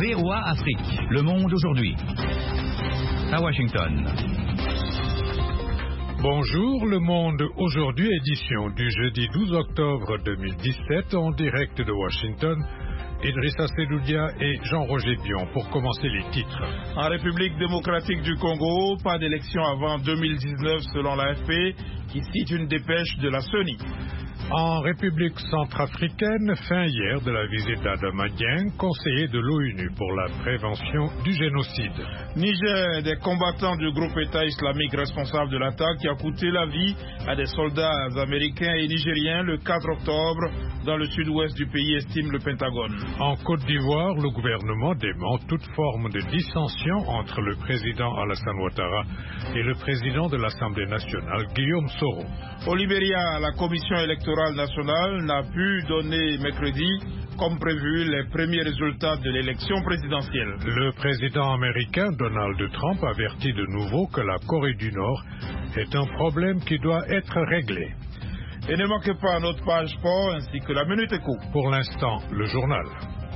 VOA Afrique, le monde aujourd'hui. À Washington. Bonjour, le monde aujourd'hui, édition du jeudi 12 octobre 2017, en direct de Washington. Idrissa Sedoudia et Jean-Roger Bion pour commencer les titres. En République démocratique du Congo, pas d'élection avant 2019 selon l'AFP, qui cite une dépêche de la CENI. En République centrafricaine, fin hier de la visite d'Adama Dieng, conseiller de l'ONU pour la prévention du génocide. Niger, des combattants du groupe État islamique responsable de l'attaque qui a coûté la vie à des soldats américains et nigériens le 4 octobre dans le sud-ouest du pays, estime le Pentagone. En Côte d'Ivoire, le gouvernement dément toute forme de dissension entre le président Alassane Ouattara et le président de l'Assemblée nationale, Guillaume Soro. Au Libéria, la commission électorale nationale n'a pu donner mercredi, comme prévu, les premiers résultats de l'élection présidentielle. Le président américain Donald Trump avertit de nouveau que la Corée du Nord est un problème qui doit être réglé. Et ne manquez pas notre page sport ainsi que la Minute Éco. Pour l'instant, le journal.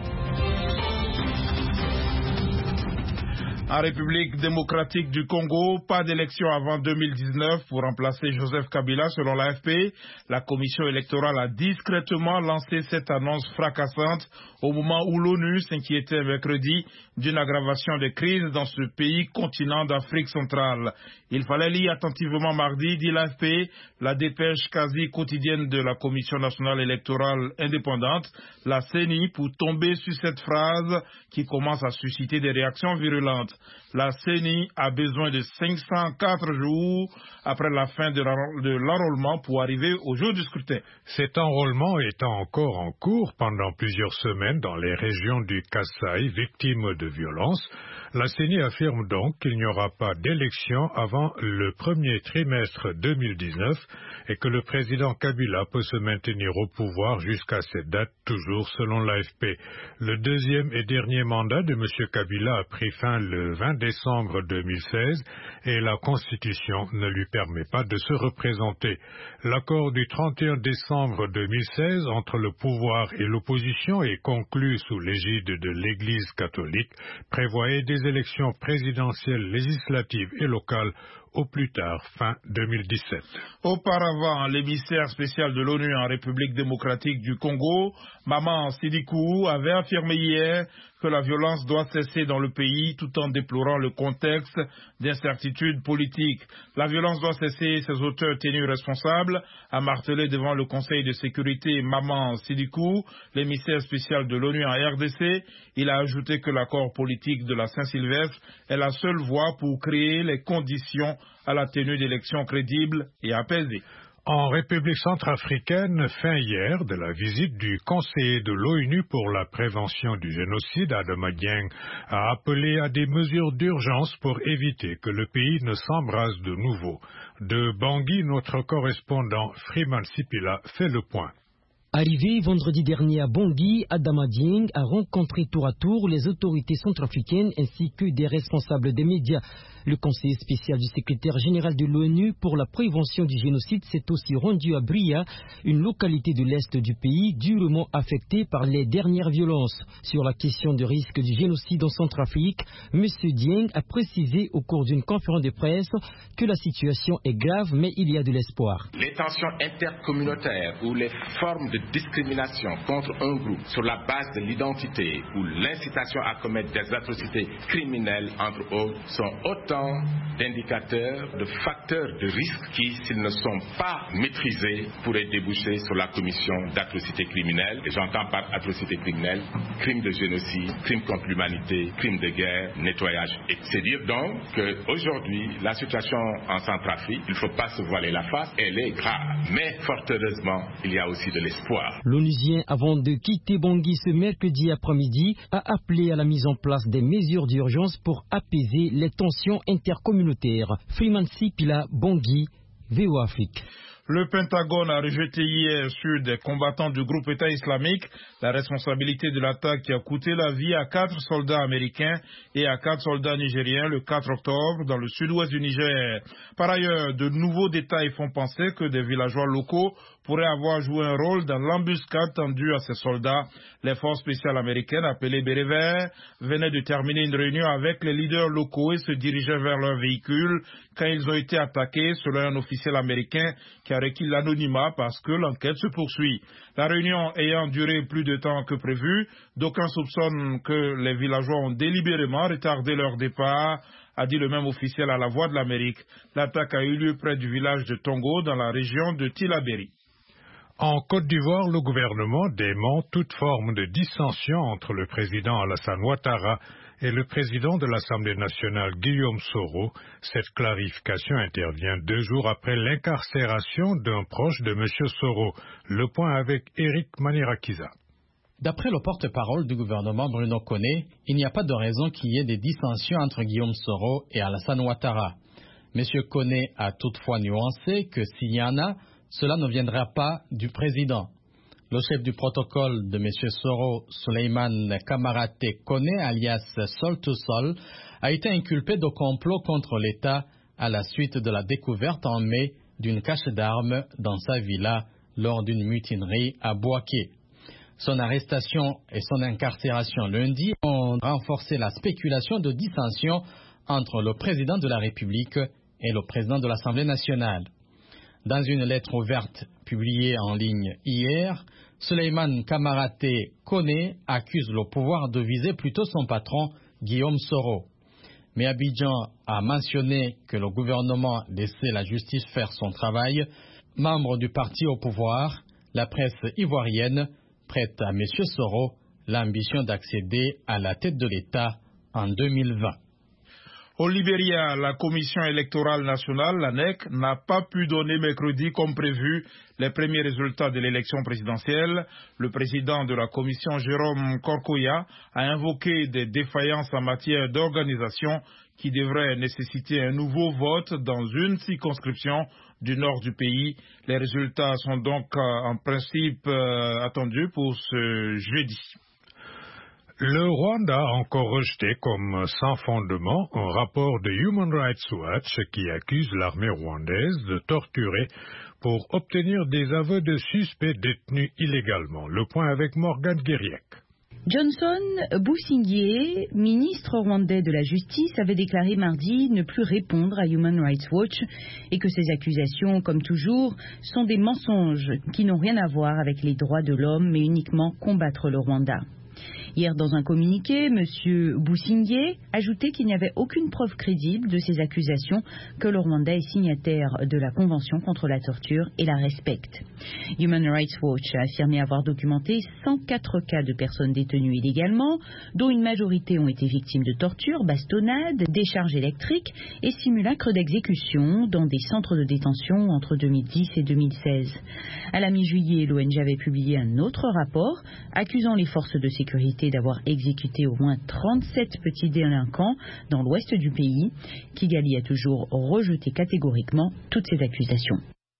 En République démocratique du Congo, pas d'élection avant 2019 pour remplacer Joseph Kabila selon l'AFP. La commission électorale a discrètement lancé cette annonce fracassante au moment où l'ONU s'inquiétait mercredi d'une aggravation des crises dans ce pays continent d'Afrique centrale. Il fallait lire attentivement mardi, dit l'AFP, la dépêche quasi quotidienne de la Commission nationale électorale indépendante, la CENI, pour tomber sur cette phrase qui commence à susciter des réactions virulentes. La CENI a besoin de 504 jours après la fin de l'enrôlement pour arriver au jour du scrutin. Cet enrôlement étant encore en cours pendant plusieurs semaines dans les régions du Kasaï, victimes de violences, la CENI affirme donc qu'il n'y aura pas d'élection avant le premier trimestre 2019 et que le président Kabila peut se maintenir au pouvoir jusqu'à cette date, toujours selon l'AFP. Le deuxième et dernier mandat de M. Kabila a pris fin le 20 décembre 2016 et la Constitution ne lui permet pas de se représenter. L'accord du 31 décembre 2016 entre le pouvoir et l'opposition est conclu sous l'égide de l'Église catholique, prévoyait des élections présidentielles, législatives et locales au plus tard, fin 2017. Auparavant, l'émissaire spécial de l'ONU en République démocratique du Congo, Maman Sidikou, avait affirmé hier que la violence doit cesser dans le pays tout en déplorant le contexte d'incertitude politique. La violence doit cesser, ses auteurs tenus responsables, a martelé devant le Conseil de sécurité Maman Sidikou, l'émissaire spécial de l'ONU en RDC. Il a ajouté que l'accord politique de la Saint-Sylvestre est la seule voie pour créer les conditions à la tenue d'élections crédibles et apaisées. En République centrafricaine, fin hier de la visite du conseiller de l'ONU pour la prévention du génocide, Adama Dieng, a appelé à des mesures d'urgence pour éviter que le pays ne s'embrase de nouveau. De Bangui, notre correspondant Freeman Sipila fait le point. Arrivé vendredi dernier à Bangui, Adama Dieng a rencontré tour à tour les autorités centrafricaines ainsi que des responsables des médias. Le conseiller spécial du secrétaire général de l'ONU pour la prévention du génocide s'est aussi rendu à Bria, une localité de l'est du pays durement affectée par les dernières violences. Sur la question du risque du génocide en Centrafrique, M. Dieng a précisé au cours d'une conférence de presse que la situation est grave mais il y a de l'espoir. Les tensions intercommunautaires ou les formes de discrimination contre un groupe sur la base de l'identité ou l'incitation à commettre des atrocités criminelles entre autres sont autant d'indicateurs, de facteurs de risque qui, s'ils ne sont pas maîtrisés, pourraient déboucher sur la commission d'atrocités criminelles. Et j'entends par atrocités criminelles, crimes de génocide, crimes contre l'humanité, crimes de guerre, nettoyage. Et c'est dire donc qu'aujourd'hui, la situation en Centrafrique, il ne faut pas se voiler la face, elle est grave. Mais fort heureusement, il y a aussi de l'espoir. L'ONUsien, avant de quitter Bangui ce mercredi après-midi, a appelé à la mise en place des mesures d'urgence pour apaiser les tensions intercommunautaires. Freeman Sipila, Bangui, VOA Afrique. Le Pentagone a rejeté hier sur des combattants du groupe État islamique la responsabilité de l'attaque qui a coûté la vie à 4 soldats américains et à 4 soldats nigériens le 4 octobre dans le sud-ouest du Niger. Par ailleurs, de nouveaux détails font penser que des villageois locaux pourrait avoir joué un rôle dans l'embuscade tendue à ses soldats. Les forces spéciales américaines, appelées Bérets Verts, venaient de terminer une réunion avec les leaders locaux et se dirigeaient vers leur véhicule quand ils ont été attaqués, selon un officiel américain qui a requis l'anonymat parce que l'enquête se poursuit. La réunion ayant duré plus de temps que prévu, d'aucuns soupçonnent que les villageois ont délibérément retardé leur départ, a dit le même officiel à La Voix de l'Amérique. L'attaque a eu lieu près du village de Tongo, dans la région de Tillabéri. En Côte d'Ivoire, le gouvernement dément toute forme de dissension entre le président Alassane Ouattara et le président de l'Assemblée nationale Guillaume Soro. Cette clarification intervient 2 jours après l'incarcération d'un proche de M. Soro. Le point avec Eric Manirakiza. D'après le porte-parole du gouvernement Bruno Koné, il n'y a pas de raison qu'il y ait des dissensions entre Guillaume Soro et Alassane Ouattara. M. Koné a toutefois nuancé que s'il y en a, cela ne viendra pas du président. Le chef du protocole de M. Soro, Souleymane Kamaraté Koné, alias Sol to Sol, a été inculpé de complot contre l'État à la suite de la découverte en mai d'une cache d'armes dans sa villa lors d'une mutinerie à Bouaké. Son arrestation et son incarcération lundi ont renforcé la spéculation de dissension entre le président de la République et le président de l'Assemblée nationale. Dans une lettre ouverte publiée en ligne hier, Souleymane Kamaraté Koné accuse le pouvoir de viser plutôt son patron, Guillaume Soro. Mais Abidjan a mentionné que le gouvernement laissait la justice faire son travail. Membre du parti au pouvoir, la presse ivoirienne prête à M. Soro l'ambition d'accéder à la tête de l'État en 2020. Au Libéria, la Commission électorale nationale, l'ANEC, n'a pas pu donner mercredi, comme prévu, les premiers résultats de l'élection présidentielle. Le président de la Commission, Jérôme Korkoya, a invoqué des défaillances en matière d'organisation qui devraient nécessiter un nouveau vote dans une circonscription du nord du pays. Les résultats sont donc en principe attendus pour ce jeudi. Le Rwanda a encore rejeté comme sans fondement un rapport de Human Rights Watch qui accuse l'armée rwandaise de torturer pour obtenir des aveux de suspects détenus illégalement. Le point avec Morgane Guériec. Johnson Busingye, ministre rwandais de la Justice, avait déclaré mardi ne plus répondre à Human Rights Watch et que ces accusations, comme toujours, sont des mensonges qui n'ont rien à voir avec les droits de l'homme mais uniquement combattre le Rwanda. Hier, dans un communiqué, M. Busingye ajoutait qu'il n'y avait aucune preuve crédible de ces accusations, que le Rwanda est signataire de la Convention contre la torture et la respecte. Human Rights Watch a affirmé avoir documenté 104 cas de personnes détenues illégalement, dont une majorité ont été victimes de torture, bastonnades, décharges électriques et simulacres d'exécution dans des centres de détention entre 2010 et 2016. À la mi-juillet, l'ONG avait publié un autre rapport accusant les forces de sécurité d'avoir exécuté au moins 37 petits délinquants dans l'ouest du pays. Kigali a toujours rejeté catégoriquement toutes ces accusations.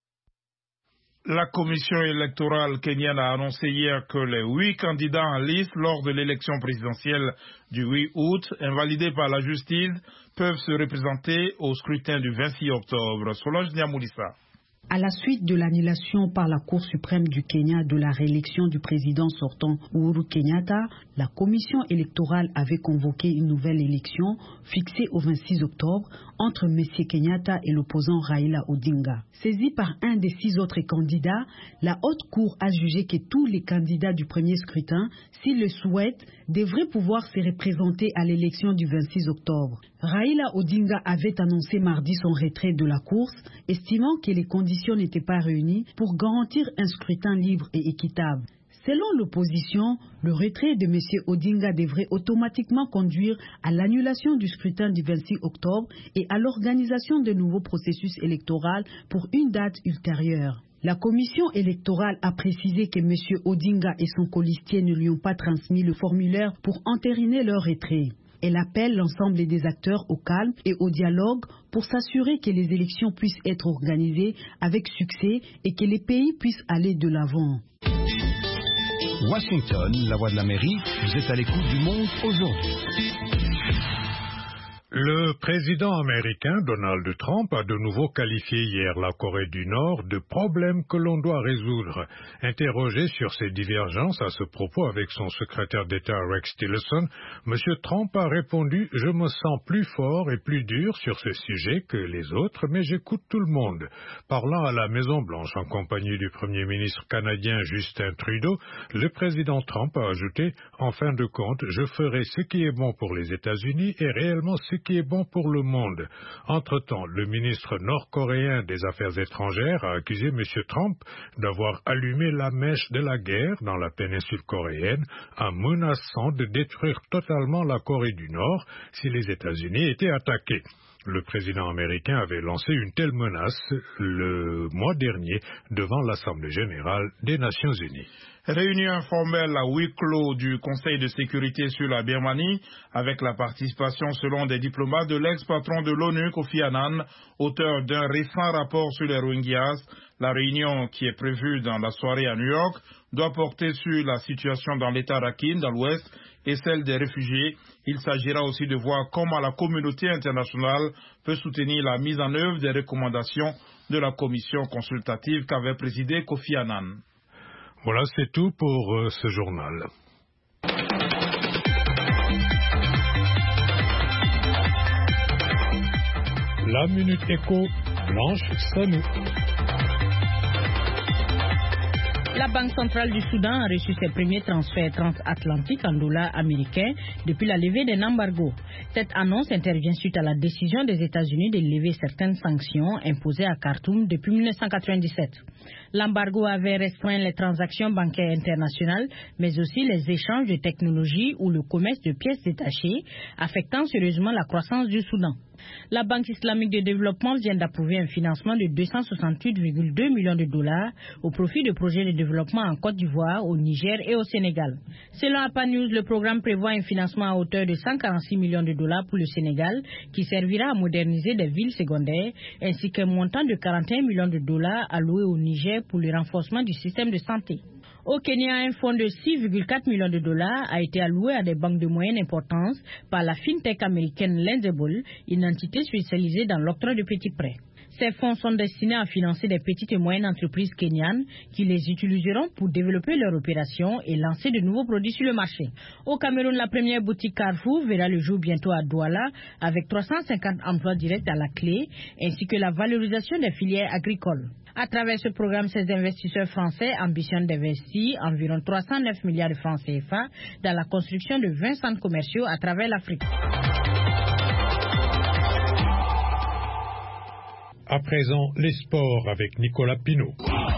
La commission électorale kenyane a annoncé hier que les 8 candidats en liste lors de l'élection présidentielle du 8 août, invalidés par la justice, peuvent se représenter au scrutin du 26 octobre. Solange Niamoulissa. À la suite de l'annulation par la Cour suprême du Kenya de la réélection du président sortant Uhuru Kenyatta, la commission électorale avait convoqué une nouvelle élection fixée au 26 octobre entre M. Kenyatta et l'opposant Raila Odinga. Saisi par un des 6 autres candidats, la haute cour a jugé que tous les candidats du premier scrutin, s'ils le souhaitent, devraient pouvoir se représenter à l'élection du 26 octobre. Raila Odinga avait annoncé mardi son retrait de la course, estimant que les conditions n'étaient pas réunies pour garantir un scrutin libre et équitable. Selon l'opposition, le retrait de M. Odinga devrait automatiquement conduire à l'annulation du scrutin du 26 octobre et à l'organisation de nouveaux processus électoraux pour une date ultérieure. La commission électorale a précisé que M. Odinga et son colistier ne lui ont pas transmis le formulaire pour entériner leur retrait. Elle appelle l'ensemble des acteurs au calme et au dialogue pour s'assurer que les élections puissent être organisées avec succès et que les pays puissent aller de l'avant. Washington, la voix de l'Amérique, vous êtes à l'écoute du monde aujourd'hui. Le président américain Donald Trump a de nouveau qualifié hier la Corée du Nord de problème que l'on doit résoudre. Interrogé sur ses divergences à ce propos avec son secrétaire d'État Rex Tillerson, M. Trump a répondu « Je me sens plus fort et plus dur sur ce sujet que les autres, mais j'écoute tout le monde ». Parlant à la Maison-Blanche en compagnie du Premier ministre canadien Justin Trudeau, le président Trump a ajouté « En fin de compte, je ferai ce qui est bon pour les États-Unis et réellement ce qui est bon pour le monde. » Entre-temps, le ministre nord-coréen des Affaires étrangères a accusé M. Trump d'avoir allumé la mèche de la guerre dans la péninsule coréenne en menaçant de détruire totalement la Corée du Nord si les États-Unis étaient attaqués. Le président américain avait lancé une telle menace le mois dernier devant l'Assemblée générale des Nations unies. Réunion informelle à huis clos du Conseil de sécurité sur la Birmanie avec la participation selon des diplomates de l'ex-patron de l'ONU, Kofi Annan, auteur d'un récent rapport sur les Rohingyas. La réunion qui est prévue dans la soirée à New York doit porter sur la situation dans l'État Rakhine, dans l'Ouest, et celle des réfugiés. Il s'agira aussi de voir comment la communauté internationale peut soutenir la mise en œuvre des recommandations de la commission consultative qu'avait présidée Kofi Annan. Voilà, c'est tout pour ce journal. La Minute Éco, Blanche Sanou. La Banque centrale du Soudan a reçu ses premiers transferts transatlantiques en dollars américains depuis la levée d'un embargo. Cette annonce intervient suite à la décision des États-Unis de lever certaines sanctions imposées à Khartoum depuis 1997. L'embargo avait restreint les transactions bancaires internationales, mais aussi les échanges de technologies ou le commerce de pièces détachées, affectant sérieusement la croissance du Soudan. La Banque islamique de développement vient d'approuver un financement de 268,2 millions de dollars au profit de projets de développement en Côte d'Ivoire, au Niger et au Sénégal. Selon APA News, le programme prévoit un financement à hauteur de 146 millions de dollars pour le Sénégal, qui servira à moderniser des villes secondaires, ainsi qu'un montant de 41 millions de dollars alloué au Niger pour le renforcement du système de santé. Au Kenya, un fonds de 6,4 millions de dollars a été alloué à des banques de moyenne importance par la fintech américaine Lendable, une entité spécialisée dans l'octroi de petits prêts. Ces fonds sont destinés à financer des petites et moyennes entreprises kenyanes qui les utiliseront pour développer leurs opérations et lancer de nouveaux produits sur le marché. Au Cameroun, la première boutique Carrefour verra le jour bientôt à Douala avec 350 emplois directs à la clé ainsi que la valorisation des filières agricoles. À travers ce programme, ces investisseurs français ambitionnent d'investir environ 309 milliards de francs CFA dans la construction de 20 centres commerciaux à travers l'Afrique. À présent, les sports avec Nicolas Pinault.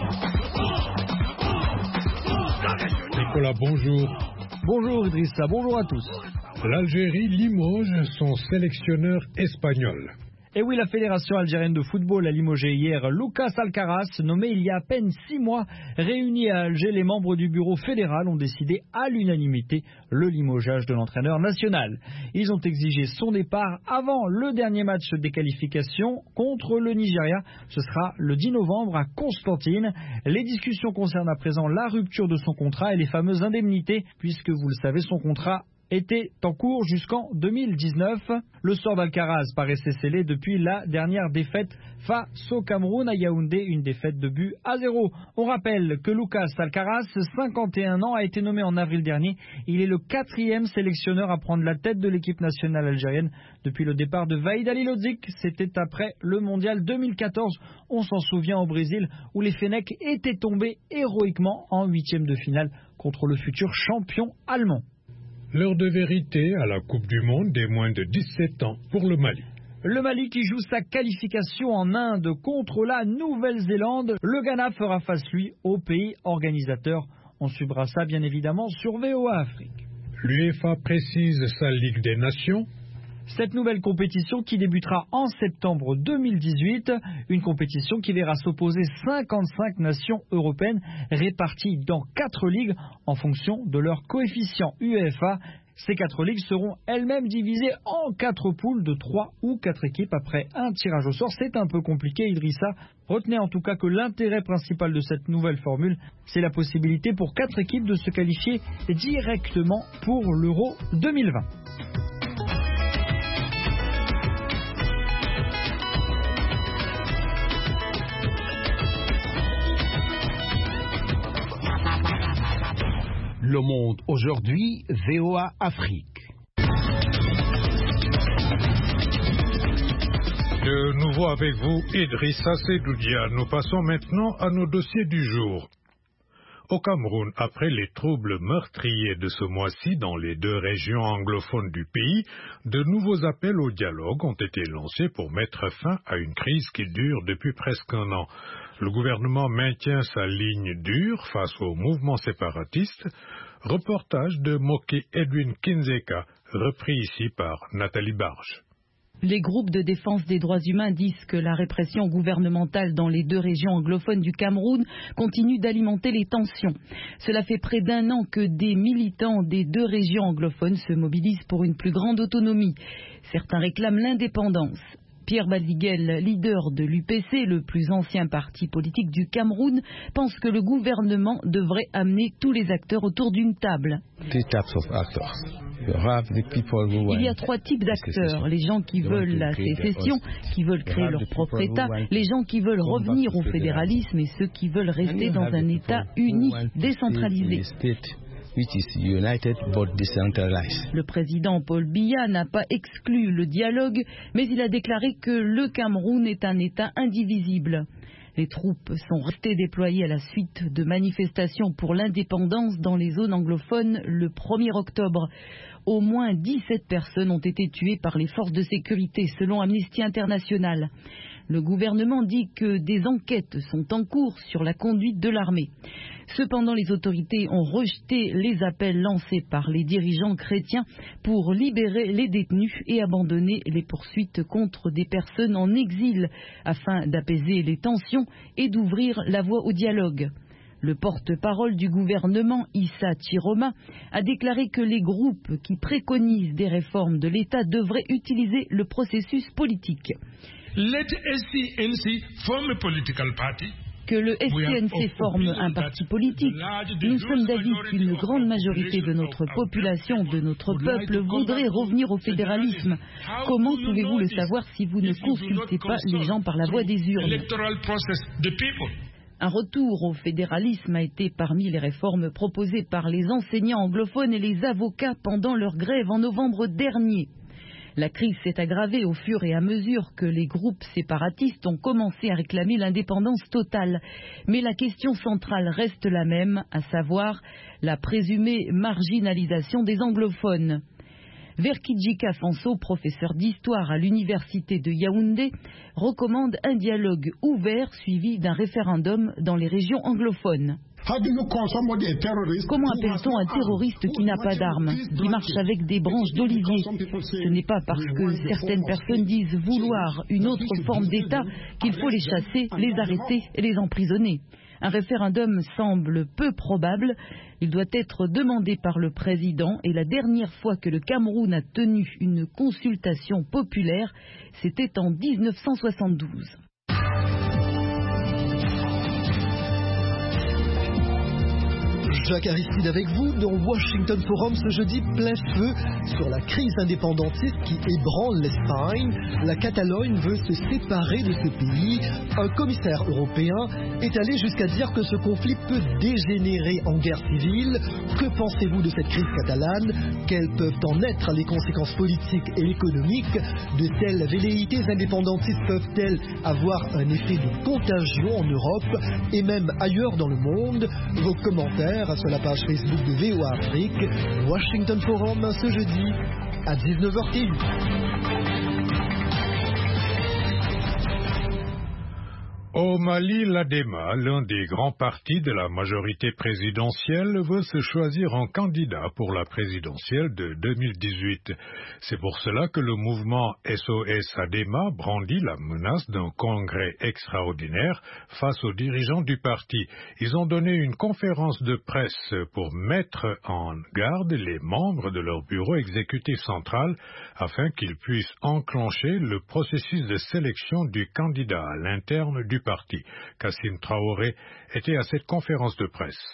Nicolas, bonjour. Bonjour Idrissa, bonjour à tous. L'Algérie limoge son sélectionneur espagnol. Et oui, la Fédération algérienne de football a limogé hier Lucas Alcaraz, nommé il y a à peine 6 mois. Réunis à Alger, les membres du bureau fédéral ont décidé à l'unanimité le limogeage de l'entraîneur national. Ils ont exigé son départ avant le dernier match des qualifications contre le Nigeria. Ce sera le 10 novembre à Constantine. Les discussions concernent à présent la rupture de son contrat et les fameuses indemnités, puisque vous le savez, son contrat était en cours jusqu'en 2019. Le sort d'Alcaraz paraissait scellé depuis la dernière défaite face au Cameroun à Yaoundé, une défaite de but à 0. On rappelle que Lucas Alcaraz, 51 ans, a été nommé en avril dernier. Il est le 4e sélectionneur à prendre la tête de l'équipe nationale algérienne depuis le départ de Vahid Halilhodžić. C'était après le mondial 2014. On s'en souvient au Brésil où les Fennecs étaient tombés héroïquement en 8e de finale contre le futur champion allemand. L'heure de vérité à la Coupe du Monde des moins de 17 ans pour le Mali. Le Mali qui joue sa qualification en Inde contre la Nouvelle-Zélande. Le Ghana fera face, lui, au pays organisateur. On suivra ça, bien évidemment, sur VOA Afrique. L'UEFA précise sa Ligue des Nations. Cette nouvelle compétition qui débutera en septembre 2018, une compétition qui verra s'opposer 55 nations européennes réparties dans 4 ligues en fonction de leur coefficient UEFA. Ces 4 ligues seront elles-mêmes divisées en 4 poules de 3 ou 4 équipes après un tirage au sort. C'est un peu compliqué, Idrissa. Retenez en tout cas que l'intérêt principal de cette nouvelle formule, c'est la possibilité pour 4 équipes de se qualifier directement pour l'Euro 2020. Le Monde aujourd'hui, VOA Afrique. De nouveau avec vous, Idrissa Sedoudia. Nous passons maintenant à nos dossiers du jour. Au Cameroun, après les troubles meurtriers de ce mois-ci dans les 2 régions anglophones du pays, de nouveaux appels au dialogue ont été lancés pour mettre fin à une crise qui dure depuis presque un an. Le gouvernement maintient sa ligne dure face au mouvement séparatiste. Reportage de Moké Edwin Kinzeka, repris ici par Nathalie Barge. Les groupes de défense des droits humains disent que la répression gouvernementale dans les 2 régions anglophones du Cameroun continue d'alimenter les tensions. Cela fait près d'1 an que des militants des 2 régions anglophones se mobilisent pour une plus grande autonomie. Certains réclament l'indépendance. Pierre Badiguel, leader de l'UPC, le plus ancien parti politique du Cameroun, pense que le gouvernement devrait amener tous les acteurs autour d'une table. Il y a 3 types d'acteurs. Les gens qui veulent la sécession, qui veulent créer leur propre État, les gens qui veulent revenir au fédéralisme et ceux qui veulent rester dans un État uni, décentralisé. Le président Paul Biya n'a pas exclu le dialogue, mais il a déclaré que le Cameroun est un État indivisible. Les troupes sont restées déployées à la suite de manifestations pour l'indépendance dans les zones anglophones le 1er octobre. Au moins 17 personnes ont été tuées par les forces de sécurité, selon Amnesty International. Le gouvernement dit que des enquêtes sont en cours sur la conduite de l'armée. Cependant, les autorités ont rejeté les appels lancés par les dirigeants chrétiens pour libérer les détenus et abandonner les poursuites contre des personnes en exil afin d'apaiser les tensions et d'ouvrir la voie au dialogue. Le porte-parole du gouvernement, Issa Chiroma, a déclaré que les groupes qui préconisent des réformes de l'État devraient utiliser le processus politique. Que le SCNC forme un parti politique. Nous sommes d'avis qu'une grande majorité de notre population, de notre peuple, voudrait revenir au fédéralisme. Comment pouvez-vous le savoir si vous ne consultez pas les gens par la voie des urnes ? Un retour au fédéralisme a été parmi les réformes proposées par les enseignants anglophones et les avocats pendant leur grève en novembre dernier. La crise s'est aggravée au fur et à mesure que les groupes séparatistes ont commencé à réclamer l'indépendance totale. Mais la question centrale reste la même, à savoir la présumée marginalisation des anglophones. Verkidjika Fanso, professeur d'histoire à l'université de Yaoundé, recommande un dialogue ouvert suivi d'un référendum dans les régions anglophones. Comment appelle-t-on un terroriste qui n'a pas d'armes, qui marche avec des branches d'olivier? Ce n'est pas parce que certaines personnes disent vouloir une autre forme d'État qu'il faut les chasser, les arrêter et les emprisonner. Un référendum semble peu probable. Il doit être demandé par le président et la dernière fois que le Cameroun a tenu une consultation populaire, c'était en 1972. Jacques Aristide avec vous dans Washington Forum ce jeudi, plein feu sur la crise indépendantiste qui ébranle l'Espagne. La Catalogne veut se séparer de ce pays. Un commissaire européen est allé jusqu'à dire que ce conflit peut dégénérer en guerre civile. Que pensez-vous de cette crise catalane? Quelles peuvent en être les conséquences politiques et économiques? De telles velléités indépendantistes peuvent-elles avoir un effet de contagion en Europe et même ailleurs dans le monde? Vos commentaires sur la page Facebook de VOA Afrique. Washington Forum ce jeudi à 19h TU. Au Mali, l'ADEMA, l'un des grands partis de la majorité présidentielle, veut se choisir en candidat pour la présidentielle de 2018. C'est pour cela que le mouvement SOS ADEMA brandit la menace d'un congrès extraordinaire face aux dirigeants du parti. Ils ont donné une conférence de presse pour mettre en garde les membres de leur bureau exécutif central afin qu'ils puissent enclencher le processus de sélection du candidat à l'interne du parti. Kassim Traoré était à cette conférence de presse.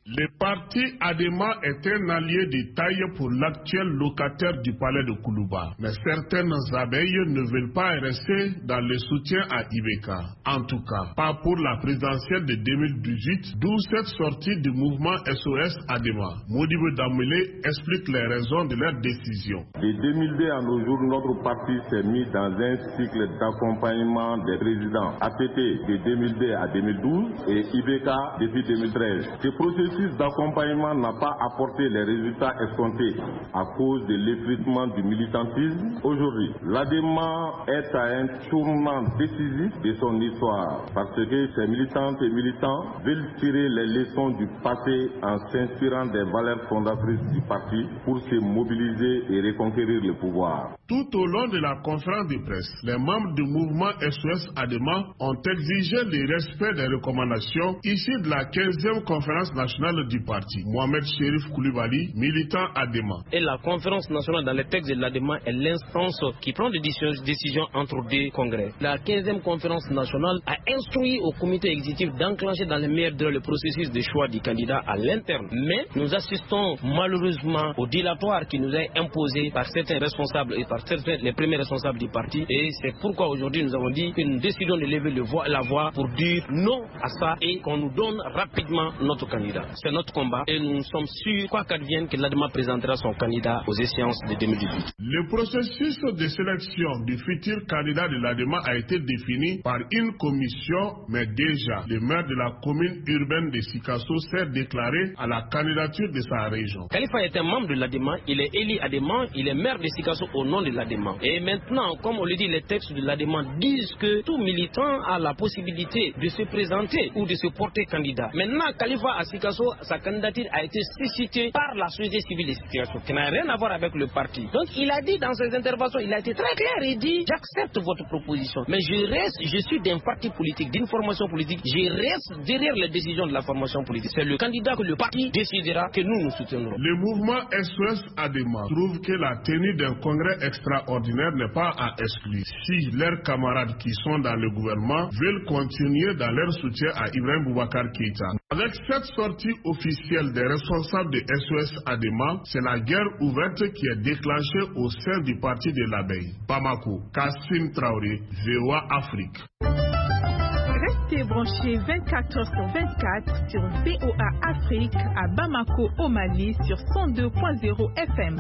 Le parti Adema est un allié de taille pour l'actuel locataire du palais de Koulouba. Mais certaines abeilles ne veulent pas rester dans le soutien à Ibeka. En tout cas, pas pour la présidentielle de 2018, d'où cette sortie du mouvement SOS Adema. Modibo Damele explique les raisons de leur décision. De 2002 à nos jours, notre parti s'est mis dans un cycle d'accompagnement des présidents APT de 2002 à 2012 et Ibeka depuis 2013. Ce processus d'accompagnement n'a pas apporté les résultats escomptés à cause de l'effritement du militantisme. Aujourd'hui, l'ADEMA est à un tournant décisif de son histoire parce que ces militantes et militants veulent tirer les leçons du passé en s'inspirant des valeurs fondatrices du parti pour se mobiliser et reconquérir le pouvoir. Tout au long de la conférence de presse, les membres du mouvement SOS Adema ont exigé le respect des recommandations issues de la 15e conférence nationale du parti. Mohamed Chérif Koulibaly, militant Adema. Et la conférence nationale dans les textes de l'Adema est l'instance qui prend des décisions entre deux congrès. La 15e conférence nationale a instruit au comité exécutif d'enclencher dans les meilleurs délais le processus de choix du candidat à l'interne. Mais nous assistons malheureusement au dilatoire qui nous est imposé par certains responsables et par certains les premiers responsables du parti. Et c'est pourquoi aujourd'hui nous avons dit que nous décidons de lever la voix pour dire non à ça et qu'on nous donne rapidement notre candidat. C'est notre combat et nous sommes sûrs, quoi qu'advienne, que l'ADEMA présentera son candidat aux échéances de 2018. Le processus de sélection du futur candidat de l'ADEMA a été défini par une commission, mais déjà, le maire de la commune urbaine de Sikasso s'est déclaré à la candidature de sa région. Khalifa est un membre de l'ADEMA, il est élu ADEMA, il est maire de Sikasso au nom de l'ADEMA. Et maintenant, comme on le dit, les textes de l'ADEMA disent que tout militant a la possibilité de se présenter ou de se porter candidat. Maintenant, Khalifa à Sikasso, sa candidature a été suscitée par la société civile de Sikasso, qui n'a rien à voir avec le parti. Donc il a dit dans ses interventions, il a été très clair, il dit j'accepte votre proposition, mais je suis d'un parti politique, d'une formation politique, je reste derrière les décisions de la formation politique. C'est le candidat que le parti décidera que nous soutiendrons. Le mouvement SOS Adema trouve que la tenue d'un congrès extraordinaire n'est pas à exclure si leurs camarades qui sont dans le gouvernement veulent continuer dans leur soutien à Ibrahim Boubacar Keïta. Avec cette sortie officielle des responsables de SOS Adema, c'est la guerre ouverte qui est déclenchée au sein du parti de l'abeille. Bamako, Kassim Traoré, VOA Afrique. Restez branchés 24h/24 sur VOA Afrique à Bamako au Mali sur 102.0 FM.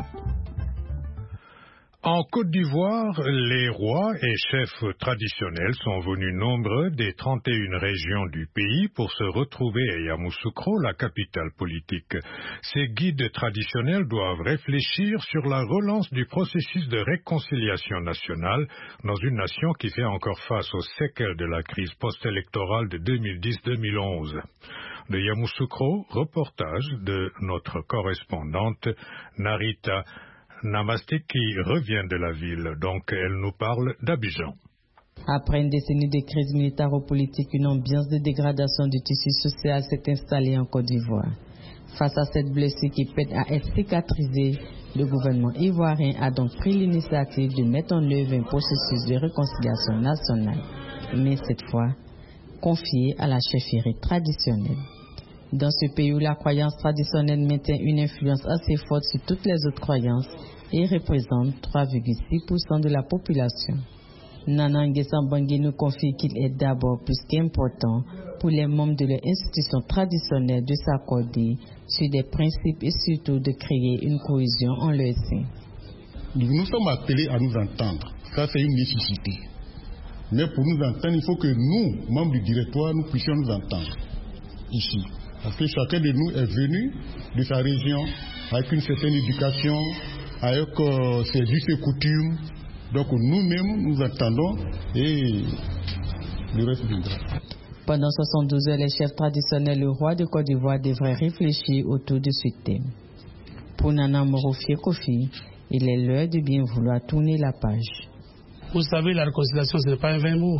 En Côte d'Ivoire, les rois et chefs traditionnels sont venus nombreux des 31 régions du pays pour se retrouver à Yamoussoukro, la capitale politique. Ces guides traditionnels doivent réfléchir sur la relance du processus de réconciliation nationale dans une nation qui fait encore face aux séquelles de la crise post-électorale de 2010-2011. De Yamoussoukro, reportage de notre correspondante Narita Namasté qui revient de la ville, donc elle nous parle d'Abidjan. Après une décennie de crise militaro-politique, une ambiance de dégradation du tissu social s'est installée en Côte d'Ivoire. Face à cette blessure qui peine à être cicatrisée, le gouvernement ivoirien a donc pris l'initiative de mettre en œuvre un processus de réconciliation nationale, mais cette fois confié à la chefferie traditionnelle. Dans ce pays où la croyance traditionnelle maintient une influence assez forte sur toutes les autres croyances et représente 3,6% de la population. Nana Nguessan Bangui nous confie qu'il est d'abord plus qu'important pour les membres de l'institution traditionnelle de s'accorder sur des principes et surtout de créer une cohésion en leur sein. Nous sommes appelés à nous entendre. Ça, c'est une nécessité. Mais pour nous entendre, il faut que nous, membres du directoire, nous puissions nous entendre ici. Parce que chacun de nous est venu de sa région avec une certaine éducation, avec ses us et coutumes. Donc nous-mêmes, nous attendons et le reste viendra. Pendant 72 heures, les chefs traditionnels, le roi de Côte d'Ivoire devrait réfléchir autour de ce thème. Pour Nana Morofie Kofi, il est l'heure de bien vouloir tourner la page. Vous savez, la réconciliation, ce n'est pas un vain mot.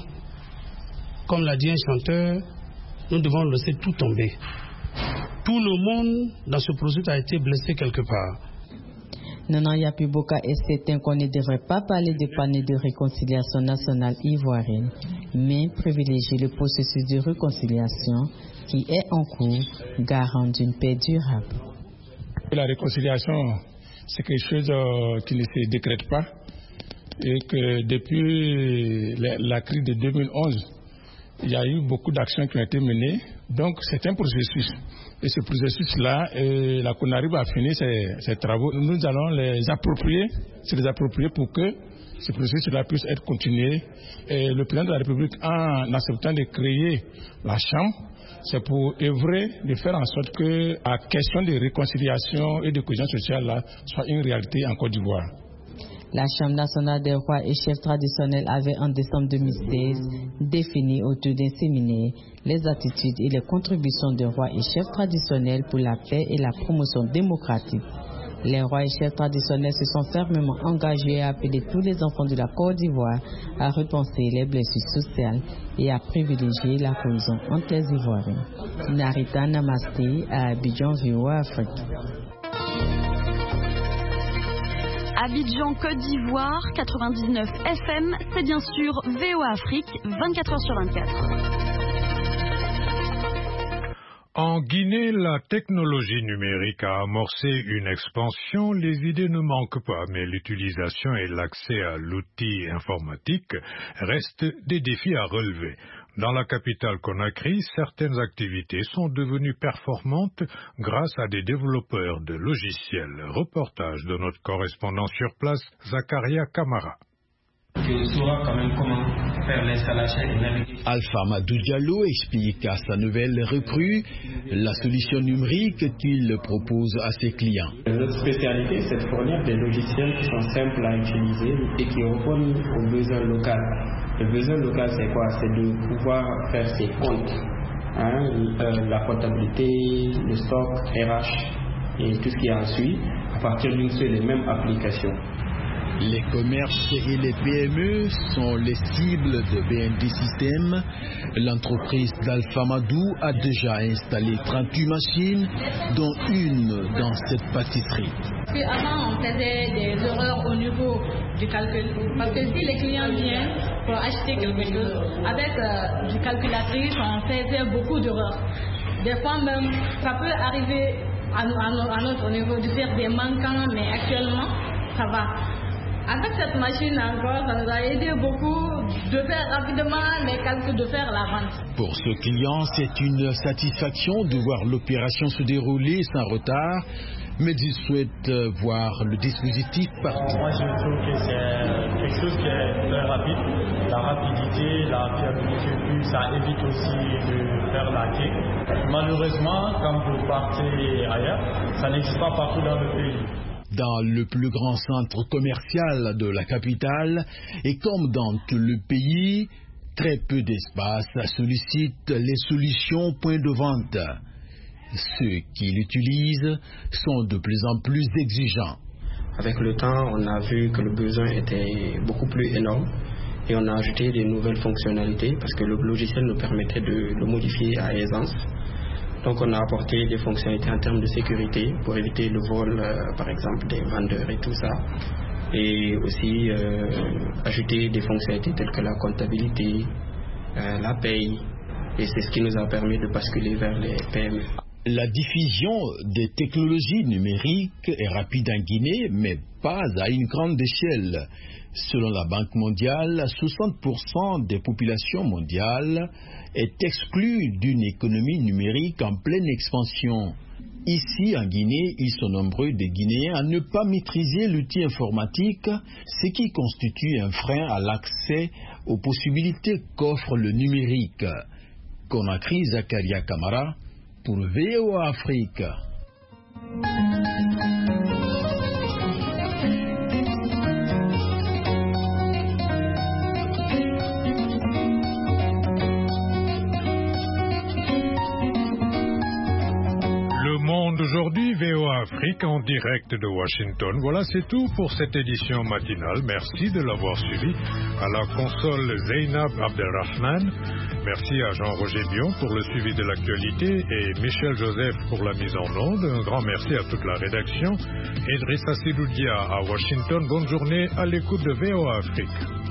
Comme l'a dit un chanteur, nous devons laisser tout tomber. Tout le monde dans ce processus a été blessé quelque part. Nana Yapiboka est certain qu'on ne devrait pas parler de panneau de réconciliation nationale ivoirienne, mais privilégier le processus de réconciliation qui est en cours, garant d'une paix durable. La réconciliation, c'est quelque chose qui ne se décrète pas et que depuis la crise de 2011, il y a eu beaucoup d'actions qui ont été menées. Donc c'est un processus. Et ce processus-là, la CONARIB a fini ses travaux. Nous allons les approprier pour que ce processus-là puisse être continué. Et le président de la République, en acceptant de créer la Chambre, c'est pour œuvrer de faire en sorte que la question de réconciliation et de cohésion sociale là, soit une réalité en Côte d'Ivoire. La Chambre nationale des rois et chefs traditionnels avait en décembre 2016 défini autour d'un séminaire les attitudes et les contributions des rois et chefs traditionnels pour la paix et la promotion démocratique. Les rois et chefs traditionnels se sont fermement engagés à appeler tous les enfants de la Côte d'Ivoire à repenser les blessures sociales et à privilégier la cohésion entre les Ivoiriens. Narita Namasté à Abidjan, VOA Afrique. Abidjan, Côte d'Ivoire, 99 FM, c'est bien sûr VOA Afrique, 24h sur 24. En Guinée, la technologie numérique a amorcé une expansion. Les idées ne manquent pas, mais l'utilisation et l'accès à l'outil informatique restent des défis à relever. Dans la capitale Conakry, certaines activités sont devenues performantes grâce à des développeurs de logiciels. Reportage de notre correspondant sur place, Zakaria Kamara. Tu sauras quand même comment faire l'installation et naviguer. Alpha Madou Diallo explique à sa nouvelle recrue la solution numérique qu'il propose à ses clients. Notre spécialité, c'est de fournir des logiciels qui sont simples à utiliser et qui répondent aux besoins locaux. Le besoin local, c'est quoi? C'est de pouvoir faire ses comptes, la comptabilité, le stock, RH et tout ce qui en suit à partir d'une seule et même application. Les commerces et les PME sont les cibles de BND System. L'entreprise d'Alpha Madou a déjà installé 38 machines, dont une dans cette pâtisserie. Avant, on faisait des erreurs au niveau du calcul. Parce que si les clients viennent pour acheter quelque chose, avec du calculatrice, on faisait beaucoup d'erreurs. Des fois même, ça peut arriver à notre niveau de faire des manquants, mais actuellement, ça va. Avec cette machine encore, ça nous a aidé beaucoup de faire rapidement les calculs, de faire la vente. Pour ce client, c'est une satisfaction de voir l'opération se dérouler sans retard, mais il souhaite voir le dispositif partout. Moi, je trouve que c'est quelque chose qui est très rapide. La rapidité, la fiabilité, puis ça évite aussi de faire la queue. Malheureusement, quand vous partez ailleurs, ça n'existe pas partout dans le pays. Dans le plus grand centre commercial de la capitale, et comme dans tout le pays, très peu d'espace sollicitent les solutions point de vente. Ceux qui l'utilisent sont de plus en plus exigeants. Avec le temps, on a vu que le besoin était beaucoup plus énorme et on a ajouté des nouvelles fonctionnalités parce que le logiciel nous permettait de le modifier à aisance. Donc on a apporté des fonctionnalités en termes de sécurité pour éviter le vol, par exemple, des vendeurs et tout ça. Et aussi ajouter des fonctionnalités telles que la comptabilité, la paye. Et c'est ce qui nous a permis de basculer vers les PME. La diffusion des technologies numériques est rapide en Guinée, mais pas à une grande échelle. Selon la Banque mondiale, 60% des populations mondiales est exclue d'une économie numérique en pleine expansion. Ici, en Guinée, ils sont nombreux des Guinéens à ne pas maîtriser l'outil informatique, ce qui constitue un frein à l'accès aux possibilités qu'offre le numérique. Conakry, Zakaria Kamara, pour VOA Afrique. Le monde aujourd'hui, VOA Afrique en direct de Washington. Voilà, c'est tout pour cette édition matinale. Merci de l'avoir suivi. À la console, Zeynab Abdelrahman. Merci à Jean-Roger Bion pour le suivi de l'actualité et Michel Joseph pour la mise en onde. Un grand merci à toute la rédaction. Idrissa Sidoudia à Washington. Bonne journée à l'écoute de VOA Afrique.